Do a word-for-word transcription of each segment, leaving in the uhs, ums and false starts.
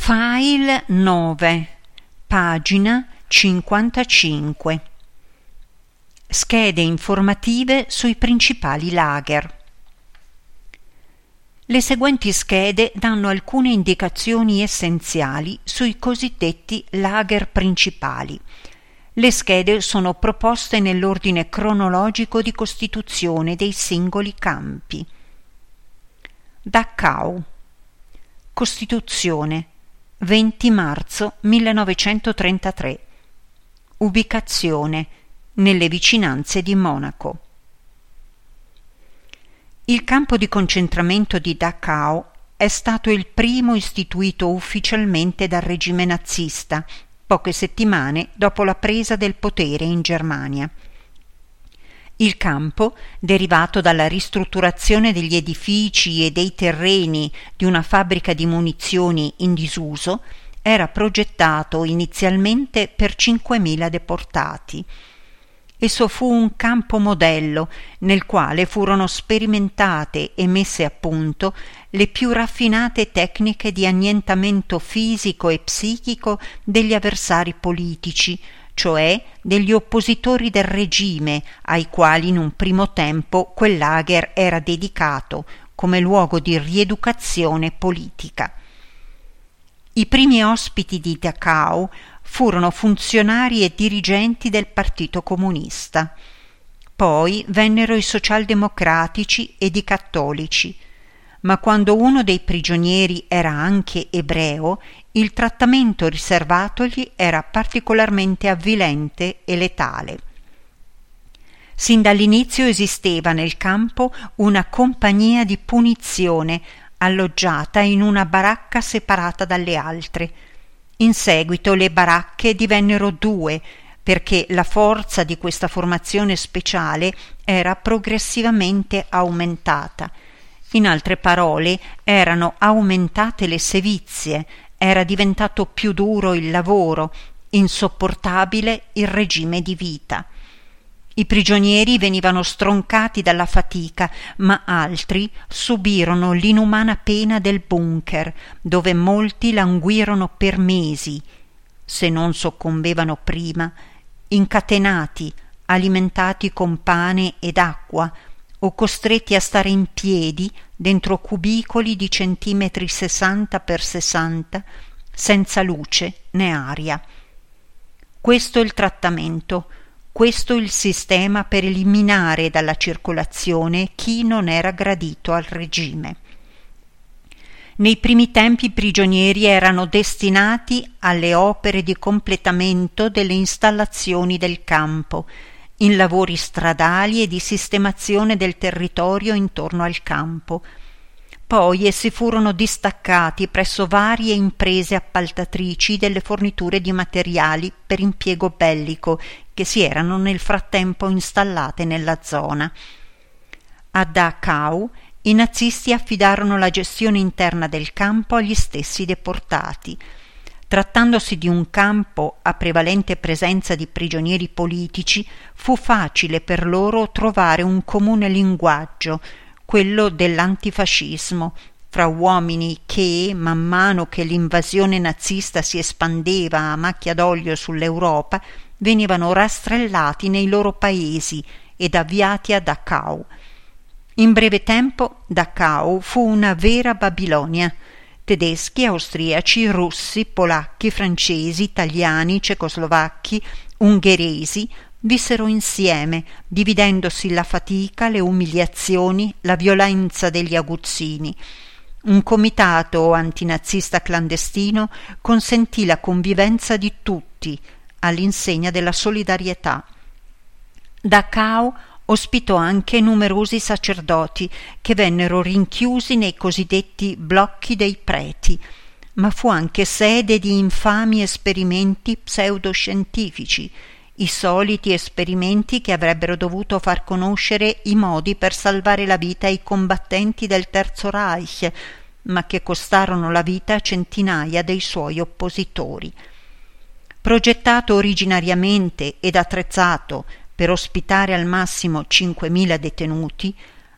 File nove, pagina cinquantacinque. Schede informative sui principali lager. Le seguenti schede danno alcune indicazioni essenziali sui cosiddetti lager principali. Le schede sono proposte nell'ordine cronologico di costituzione dei singoli campi. Dachau. Costituzione venti marzo millenovecentotrentatré. Ubicazione nelle vicinanze di Monaco. Il campo di concentramento di Dachau è stato il primo istituito ufficialmente dal regime nazista, poche settimane dopo la presa del potere in Germania. Il campo, derivato dalla ristrutturazione degli edifici e dei terreni di una fabbrica di munizioni in disuso, era progettato inizialmente per cinquemila deportati. Esso fu un campo modello nel quale furono sperimentate e messe a punto le più raffinate tecniche di annientamento fisico e psichico degli avversari politici, cioè degli oppositori del regime, ai quali in un primo tempo quel lager era dedicato come luogo di rieducazione politica. I primi ospiti di Dachau furono funzionari e dirigenti del Partito Comunista. Poi vennero i socialdemocratici ed i cattolici, ma quando uno dei prigionieri era anche ebreo, il trattamento riservatogli era particolarmente avvilente e letale. Sin dall'inizio esisteva nel campo una compagnia di punizione alloggiata in una baracca separata dalle altre. In seguito le baracche divennero due, perché la forza di questa formazione speciale era progressivamente aumentata. In altre parole, erano aumentate le sevizie, era diventato più duro il lavoro, insopportabile il regime di vita. I prigionieri venivano stroncati dalla fatica, ma altri subirono l'inumana pena del bunker, dove molti languirono per mesi, se non soccombevano prima, incatenati, alimentati con pane ed acqua, o costretti a stare in piedi dentro cubicoli di centimetri sessanta per sessanta, senza luce né aria. Questo è il trattamento. Questo il sistema per eliminare dalla circolazione chi non era gradito al regime. Nei primi tempi i prigionieri erano destinati alle opere di completamento delle installazioni del campo, in lavori stradali e di sistemazione del territorio intorno al campo. Poi essi furono distaccati presso varie imprese appaltatrici delle forniture di materiali per impiego bellico che si erano nel frattempo installate nella zona. A Dachau i nazisti affidarono la gestione interna del campo agli stessi deportati. Trattandosi di un campo a prevalente presenza di prigionieri politici, fu facile per loro trovare un comune linguaggio, quello dell'antifascismo, fra uomini che, man mano che l'invasione nazista si espandeva a macchia d'olio sull'Europa, venivano rastrellati nei loro paesi ed avviati a Dachau. In breve tempo Dachau fu una vera Babilonia. Tedeschi, austriaci, russi, polacchi, francesi, italiani, cecoslovacchi, ungheresi vissero insieme, dividendosi la fatica, le umiliazioni, la violenza degli aguzzini. Un comitato antinazista clandestino consentì la convivenza di tutti, all'insegna della solidarietà. Dachau ospitò anche numerosi sacerdoti che vennero rinchiusi nei cosiddetti blocchi dei preti, ma fu anche sede di infami esperimenti pseudoscientifici, i soliti esperimenti che avrebbero dovuto far conoscere i modi per salvare la vita ai combattenti del Terzo Reich, ma che costarono la vita a centinaia dei suoi oppositori. Progettato originariamente ed attrezzato per ospitare al massimo cinquemila detenuti,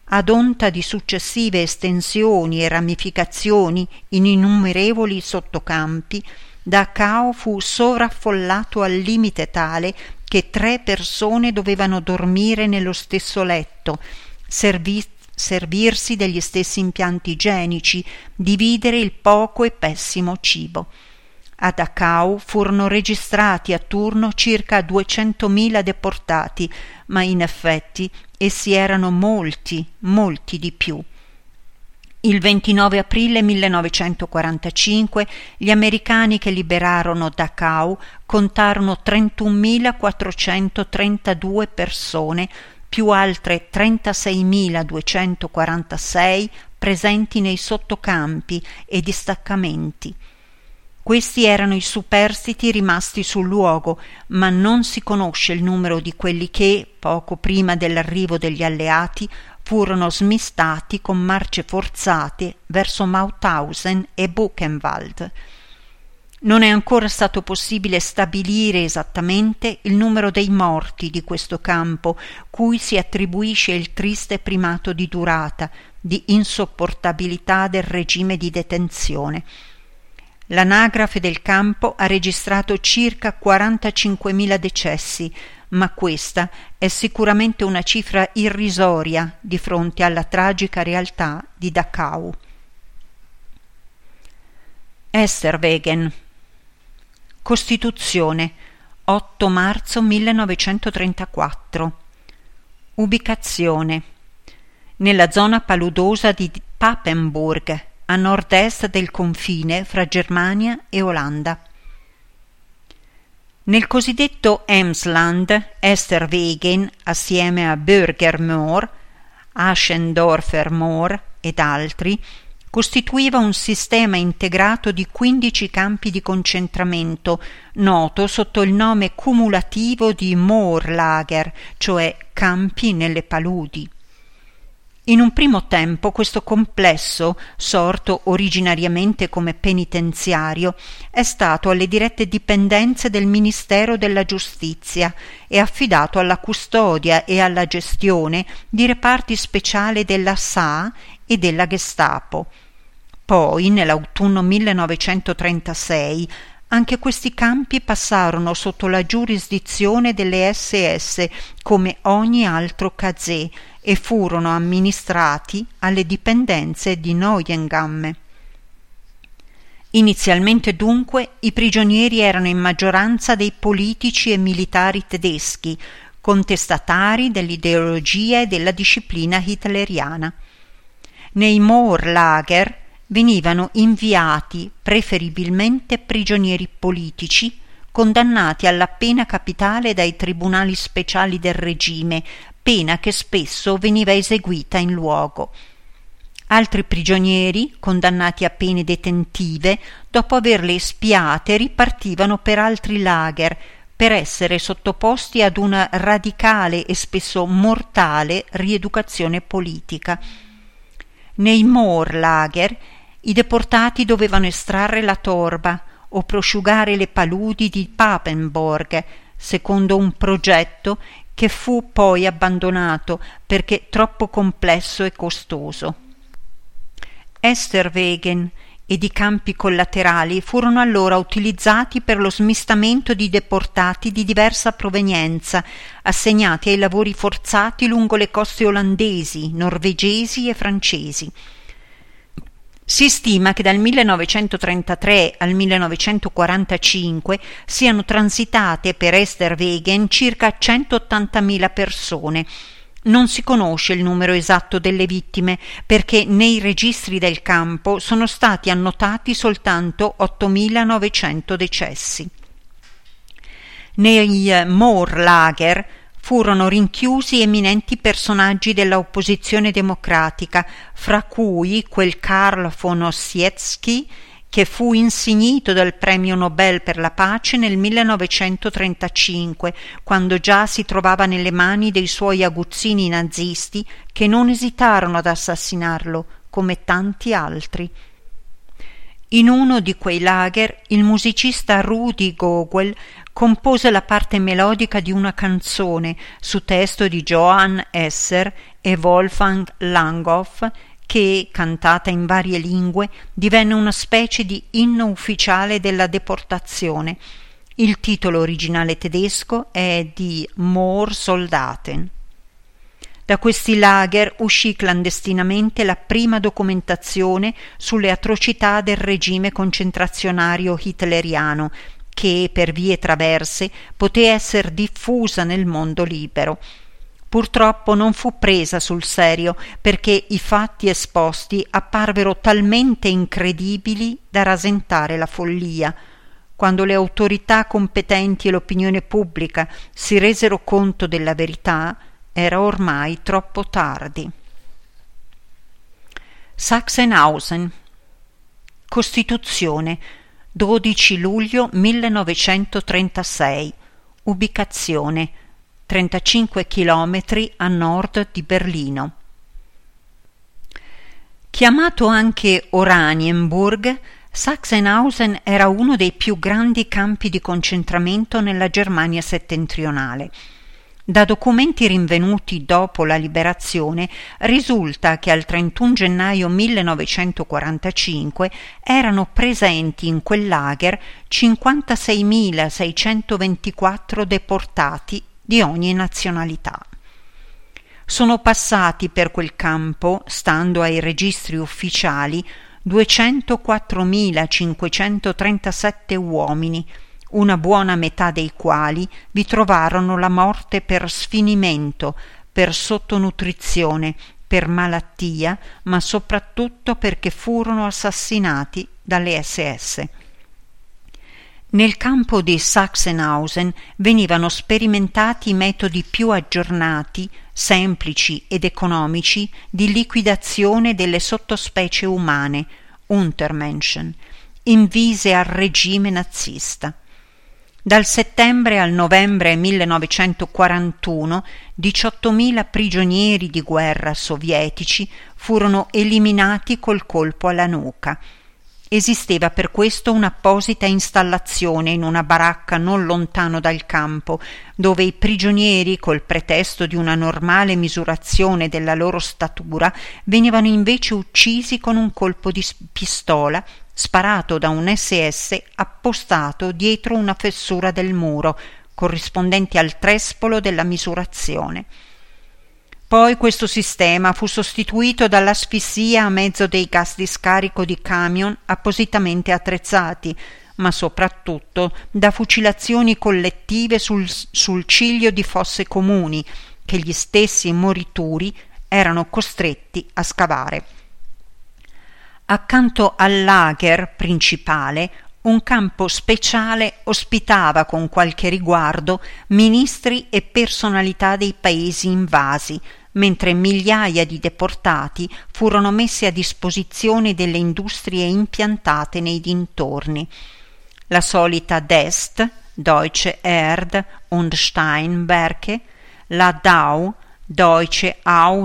ad onta di successive estensioni e ramificazioni in innumerevoli sottocampi, Dachau fu sovraffollato al limite tale che tre persone dovevano dormire nello stesso letto, servi- servirsi degli stessi impianti igienici, dividere il poco e pessimo cibo. A Dachau furono registrati a turno circa duecentomila deportati, ma in effetti essi erano molti, molti di più. Il ventinove aprile millenovecentoquarantacinque gli americani che liberarono Dachau contarono trentunomilaquattrocentotrentadue persone, più altre trentaseimiladuecentoquarantasei presenti nei sottocampi e distaccamenti. Questi erano i superstiti rimasti sul luogo, ma non si conosce il numero di quelli che, poco prima dell'arrivo degli alleati, furono smistati con marce forzate verso Mauthausen e Buchenwald. Non è ancora stato possibile stabilire esattamente il numero dei morti di questo campo, cui si attribuisce il triste primato di durata, di insopportabilità del regime di detenzione. L'anagrafe del campo ha registrato circa quarantacinquemila decessi, ma questa è sicuramente una cifra irrisoria di fronte alla tragica realtà di Dachau. Esterwegen. Costituzione, otto marzo millenovecentotrentaquattro. Ubicazione: nella zona paludosa di Papenburg, a nord-est del confine fra Germania e Olanda. Nel cosiddetto Emsland, Esterwegen, assieme a Bürgermoor, Aschendorfer Moor ed altri, costituiva un sistema integrato di quindici campi di concentramento, noto sotto il nome cumulativo di Moorlager, cioè campi nelle paludi. In un primo tempo questo complesso, sorto originariamente come penitenziario, è stato alle dirette dipendenze del Ministero della Giustizia e affidato alla custodia e alla gestione di reparti speciali della S A e della Gestapo. Poi, nell'autunno millenovecentotrentasei, anche questi campi passarono sotto la giurisdizione delle S S come ogni altro K Z e furono amministrati alle dipendenze di Neuengamme. Inizialmente dunque i prigionieri erano in maggioranza dei politici e militari tedeschi, contestatari dell'ideologia e della disciplina hitleriana. Nei Moorlager venivano inviati preferibilmente prigionieri politici condannati alla pena capitale dai tribunali speciali del regime, pena che spesso veniva eseguita in luogo. Altri prigionieri, condannati a pene detentive, dopo averle espiate ripartivano per altri lager, per essere sottoposti ad una radicale e spesso mortale rieducazione politica. Nei Moorlager i deportati dovevano estrarre la torba o prosciugare le paludi di Papenburg, secondo un progetto che fu poi abbandonato perché troppo complesso e costoso. Esterwegen ed i campi collaterali furono allora utilizzati per lo smistamento di deportati di diversa provenienza, assegnati ai lavori forzati lungo le coste olandesi, norvegesi e francesi. Si stima che dal millenovecentotrentatré al millenovecentoquarantacinque siano transitate per Esterwegen circa centottantamila persone. Non si conosce il numero esatto delle vittime perché nei registri del campo sono stati annotati soltanto ottomilanovecento decessi. Nei Moorlager furono rinchiusi eminenti personaggi della opposizione democratica, fra cui quel Karl von Ossietzky che fu insignito del premio Nobel per la pace nel millenovecentotrentacinque, quando già si trovava nelle mani dei suoi aguzzini nazisti che non esitarono ad assassinarlo, come tanti altri. In uno di quei lager il musicista Rudi Gogol compose la parte melodica di una canzone su testo di Johann Esser e Wolfgang Langhoff che, cantata in varie lingue, divenne una specie di inno ufficiale della deportazione. Il titolo originale tedesco è di Moor Soldaten. Da questi lager uscì clandestinamente la prima documentazione sulle atrocità del regime concentrazionario hitleriano, che per vie traverse poté essere diffusa nel mondo libero. Purtroppo non fu presa sul serio perché i fatti esposti apparvero talmente incredibili da rasentare la follia. Quando le autorità competenti e l'opinione pubblica si resero conto della verità, era ormai troppo tardi. Sachsenhausen. Costituzione, dodici luglio millenovecentotrentasei. Ubicazione, trentacinque chilometri a nord di Berlino. Chiamato anche Oranienburg, Sachsenhausen era uno dei più grandi campi di concentramento nella Germania settentrionale. Da documenti rinvenuti dopo la liberazione risulta che al trentuno gennaio millenovecentoquarantacinque erano presenti in quel lager cinquantaseimilaseicentoventiquattro deportati di ogni nazionalità. Sono passati per quel campo, stando ai registri ufficiali, duecentoquattromilacinquecentotrentasette uomini, una buona metà dei quali vi trovarono la morte per sfinimento, per sottonutrizione, per malattia, ma soprattutto perché furono assassinati dalle esse esse. Nel campo di Sachsenhausen venivano sperimentati i metodi più aggiornati, semplici ed economici di liquidazione delle sottospecie umane, Untermenschen, invise al regime nazista. Dal settembre al novembre millenovecentoquarantuno diciottomila prigionieri di guerra sovietici furono eliminati col colpo alla nuca. Esisteva per questo un'apposita installazione in una baracca non lontano dal campo, dove i prigionieri, col pretesto di una normale misurazione della loro statura, venivano invece uccisi con un colpo di pistola sparato da un esse esse appostato dietro una fessura del muro, corrispondente al trespolo della misurazione. Poi questo sistema fu sostituito dall'asfissia a mezzo dei gas di scarico di camion appositamente attrezzati, ma soprattutto da fucilazioni collettive sul, sul ciglio di fosse comuni, che gli stessi morituri erano costretti a scavare. Accanto al lager principale, un campo speciale ospitava con qualche riguardo ministri e personalità dei paesi invasi, mentre migliaia di deportati furono messi a disposizione delle industrie impiantate nei dintorni. La solita Dest, Deutsche Erd- und Steinwerke, la D A U, Deutsche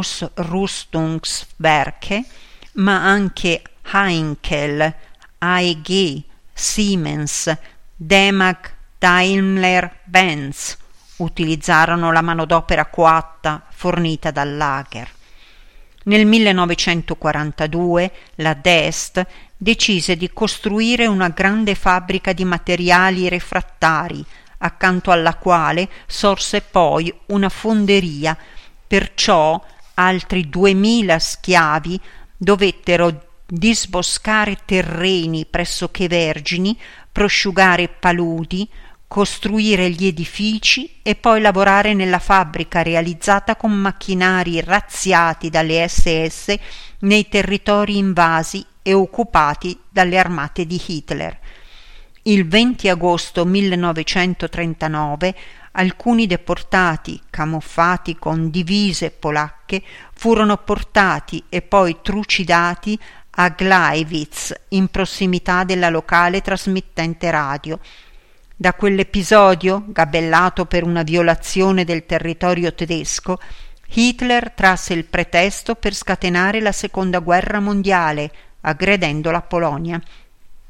Ausrüstungswerke, ma anche Heinkel, A E G, Siemens, Demag, Daimler-Benz utilizzarono la manodopera coatta fornita dal lager. Nel millenovecentoquarantadue la Dest decise di costruire una grande fabbrica di materiali refrattari, accanto alla quale sorse poi una fonderia, perciò altri duemila schiavi dovettero disboscare terreni pressoché vergini, prosciugare paludi, costruire gli edifici e poi lavorare nella fabbrica realizzata con macchinari razziati dalle esse esse nei territori invasi e occupati dalle armate di Hitler. Il venti agosto millenovecentotrentanove alcuni deportati, camuffati con divise polacche, furono portati e poi trucidati a Gleiwitz, in prossimità della locale trasmittente radio. Da quell'episodio, gabellato per una violazione del territorio tedesco, Hitler trasse il pretesto per scatenare la seconda guerra mondiale, aggredendo la Polonia.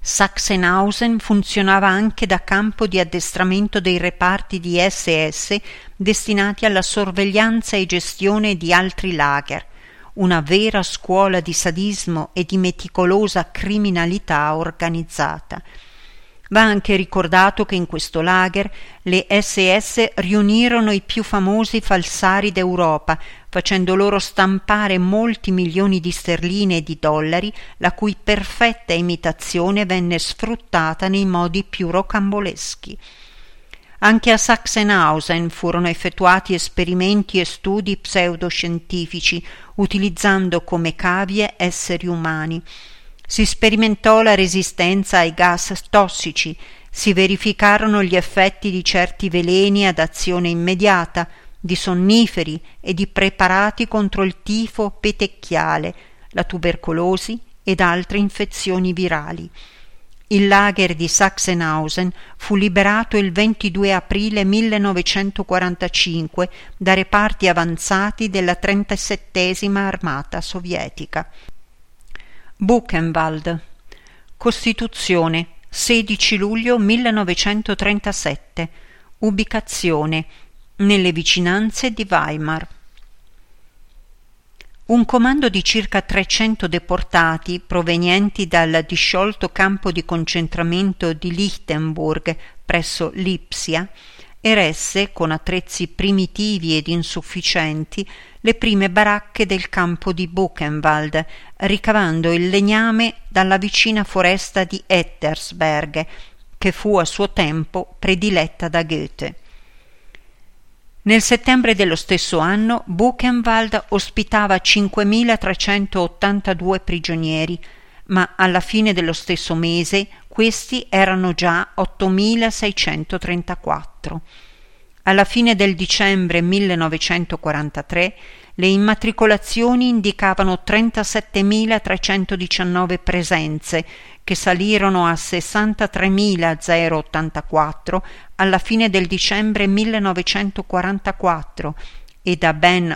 Sachsenhausen funzionava anche da campo di addestramento dei reparti di esse esse destinati alla sorveglianza e gestione di altri lager, una vera scuola di sadismo e di meticolosa criminalità organizzata. Va anche ricordato che in questo lager le esse esse riunirono i più famosi falsari d'Europa, facendo loro stampare molti milioni di sterline e di dollari, la cui perfetta imitazione venne sfruttata nei modi più rocamboleschi. Anche a Sachsenhausen furono effettuati esperimenti e studi pseudoscientifici, utilizzando come cavie esseri umani. Si sperimentò la resistenza ai gas tossici, si verificarono gli effetti di certi veleni ad azione immediata, di sonniferi e di preparati contro il tifo petecchiale, la tubercolosi ed altre infezioni virali. Il lager di Sachsenhausen fu liberato il ventidue aprile millenovecentoquarantacinque da reparti avanzati della trentasettesima armata sovietica. Buchenwald. Costituzione sedici luglio millenovecentotrentasette. Ubicazione nelle vicinanze di Weimar. Un comando di circa trecento deportati provenienti dal disciolto campo di concentramento di Lichtenburg presso Lipsia eresse, con attrezzi primitivi ed insufficienti, le prime baracche del campo di Buchenwald, ricavando il legname dalla vicina foresta di Ettersberg, che fu a suo tempo prediletta da Goethe. Nel settembre dello stesso anno Buchenwald ospitava cinquemilatrecentottantadue prigionieri, ma alla fine dello stesso mese questi erano già ottomilaseicentotrentaquattro. Alla fine del dicembre millenovecentoquarantatré le immatricolazioni indicavano trentasettemilatrecentodiciannove presenze, che salirono a sessantatremilottantaquattro alla fine del dicembre millenovecentoquarantaquattro e da ben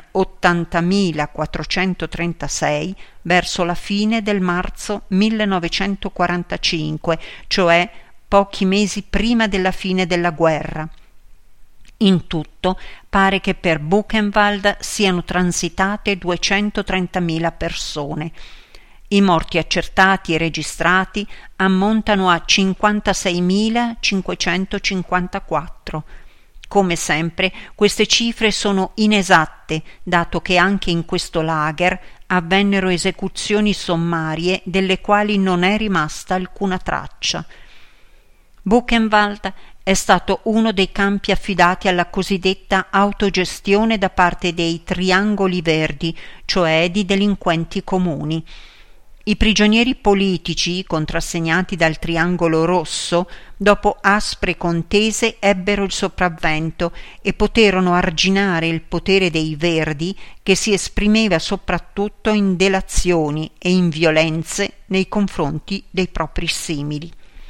ottantamilaquattrocentotrentasei verso la fine del marzo millenovecentoquarantacinque, cioè pochi mesi prima della fine della guerra. In tutto pare che per Buchenwald siano transitate duecentotrentamila persone. I morti accertati e registrati ammontano a cinquantaseimilacinquecentocinquantaquattro. Come sempre, queste cifre sono inesatte, dato che anche in questo lager avvennero esecuzioni sommarie delle quali non è rimasta alcuna traccia. Buchenwald è stato uno dei campi affidati alla cosiddetta autogestione da parte dei triangoli verdi, cioè di delinquenti comuni. I prigionieri politici, contrassegnati dal triangolo rosso, dopo aspre contese ebbero il sopravvento e poterono arginare il potere dei verdi, che si esprimeva soprattutto in delazioni e in violenze nei confronti dei propri simili.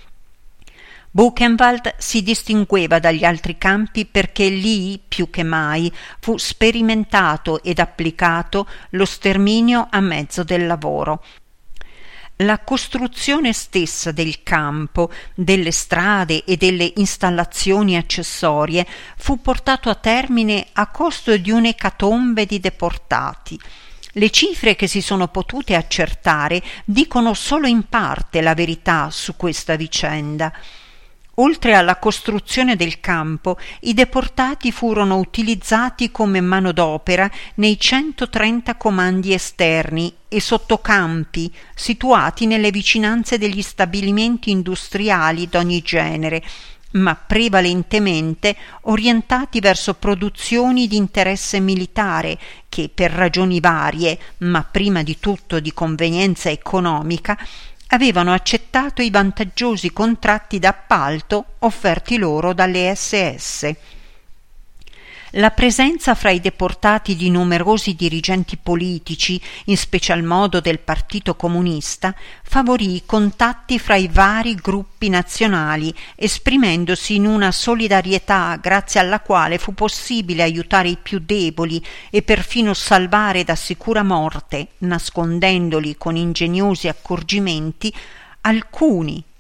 Buchenwald si distingueva dagli altri campi perché lì, più che mai, fu sperimentato ed applicato lo sterminio a mezzo del lavoro. La costruzione stessa del campo, delle strade e delle installazioni accessorie fu portato a termine a costo di un'ecatombe di deportati. Le cifre che si sono potute accertare dicono solo in parte la verità su questa vicenda. Oltre alla costruzione del campo, i deportati furono utilizzati come manodopera nei centotrenta comandi esterni e sottocampi situati nelle vicinanze degli stabilimenti industriali d'ogni genere, ma prevalentemente orientati verso produzioni di interesse militare che, per ragioni varie, ma prima di tutto di convenienza economica, avevano accettato i vantaggiosi contratti d'appalto offerti loro dalle esse esse. La presenza fra i deportati di numerosi dirigenti politici, in special modo del Partito Comunista, favorì i contatti fra i vari gruppi nazionali, esprimendosi in una solidarietà grazie alla quale fu possibile aiutare i più deboli e perfino salvare da sicura morte, nascondendoli con ingegnosi accorgimenti, alcuni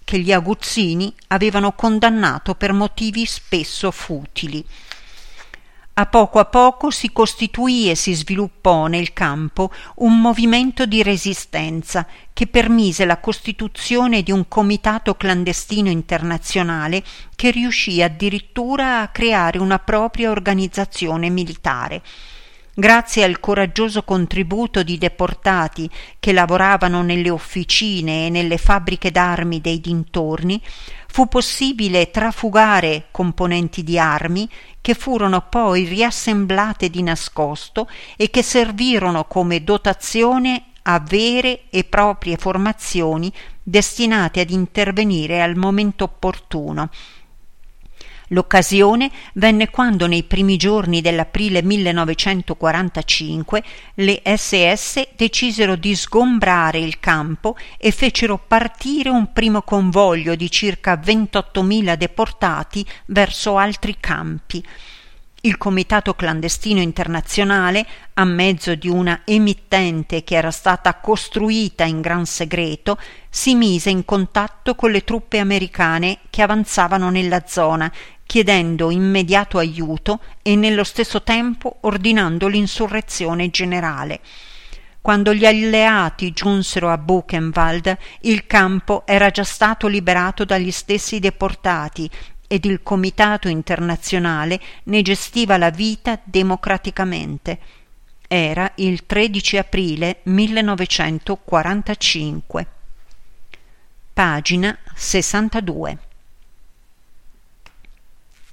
che gli aguzzini avevano condannato per motivi spesso futili. A poco a poco si costituì e si sviluppò nel campo un movimento di resistenza che permise la costituzione di un comitato clandestino internazionale che riuscì addirittura a creare una propria organizzazione militare. Grazie al coraggioso contributo di deportati che lavoravano nelle officine e nelle fabbriche d'armi dei dintorni, fu possibile trafugare componenti di armi che furono poi riassemblate di nascosto e che servirono come dotazione a vere e proprie formazioni destinate ad intervenire al momento opportuno. L'occasione venne quando nei primi giorni dell'aprile millenovecentoquarantacinque le esse esse decisero di sgombrare il campo e fecero partire un primo convoglio di circa ventottomila deportati verso altri campi. Il Comitato Clandestino Internazionale, a mezzo di una emittente che era stata costruita in gran segreto, si mise in contatto con le truppe americane che avanzavano nella zona, chiedendo immediato aiuto e nello stesso tempo ordinando l'insurrezione generale. Quando gli alleati giunsero a Buchenwald, il campo era già stato liberato dagli stessi deportati ed il Comitato Internazionale ne gestiva la vita democraticamente. Era il tredici aprile millenovecentoquarantacinque. Pagina sessantadue.